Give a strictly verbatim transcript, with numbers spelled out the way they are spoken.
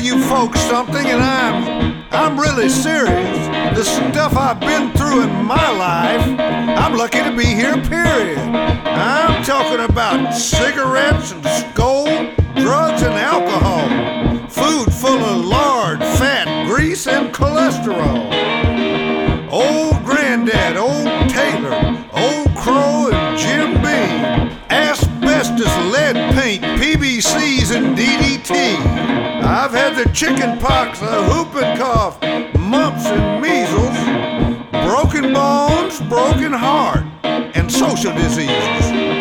you folks something, and I'm I'm really serious. The stuff I've been through in my life, I'm lucky to be here, period. I'm talking about cigarettes and skull, drugs and alcohol, food full of lard, fat, grease, and cholesterol. Old Granddad, old Taylor, old Crow, and Jim Beam, asbestos, lead paint, P B Cs, and D D T. I've had the chicken pox, the whooping cough, mumps and measles, broken bones, broken heart, and social diseases.